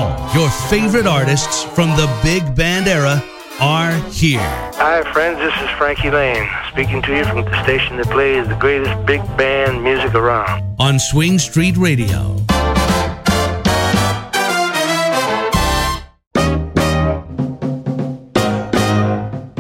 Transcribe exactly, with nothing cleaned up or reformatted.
All your favorite artists from the big band era are here. Hi, friends. This is Frankie Lane, speaking to you from the station that plays the greatest big band music around. On Swing Street Radio.